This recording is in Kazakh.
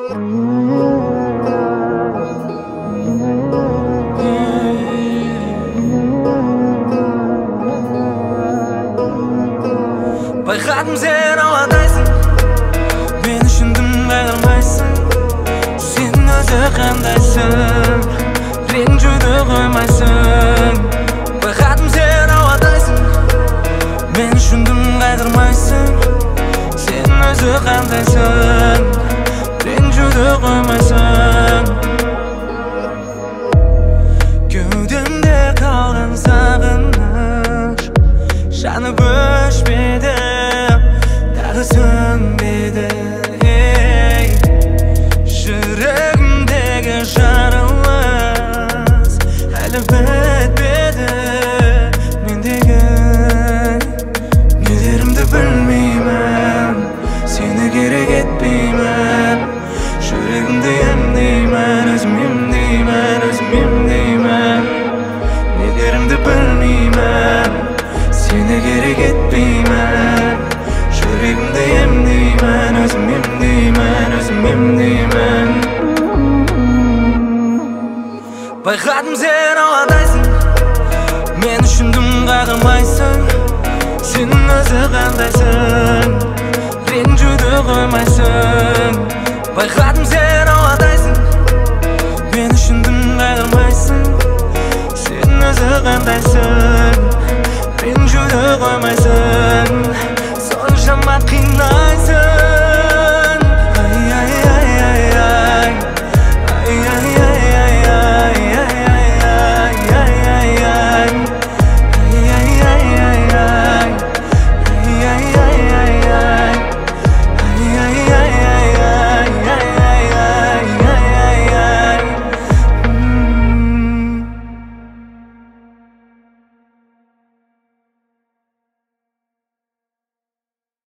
Байқадым сен ауадайсың, мен үшін дым қайырмайсың. Сен өзі қандайсың, ренжуді қоймайсың. Байқадым сен ауадайсың, мен үшін дым қайырмайсың. Сен өзі қандайсың, ренжуді қоймайсың. Кеудемде қалған сағыныш жанып өшпеді, тағы сөнбеді. Жүрегімдегі жарылыс әлі бітпеді. Мендегі нелерімді білмеймін, сені керек етпеймін. Жүрегімді емдеймін, өзім емдеймін, өзім емдеймін. Нелерімді білмеймін, сені керек етпеймін. Жүрегімді емдеймін, өзім емдеймін, өзім емдеймін. Байқадым сен ауадайсың, мен үшін дым қағылмайсың. Сен өзі қандайсың, ренжуді қоймайсың. Байқадым сен ауадайсың, мен үшін дым қағылмайсың. Сен өзі қандайсың, ренжуді қоймайсың. Соншама қинай